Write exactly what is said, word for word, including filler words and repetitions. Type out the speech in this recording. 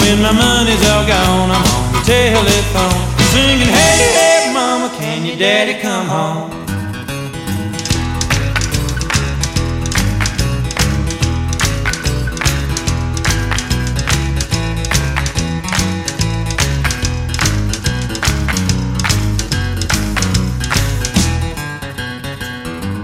When my money's all gone, I'm on the telephone singing, hey, hey, mama, can your daddy come home?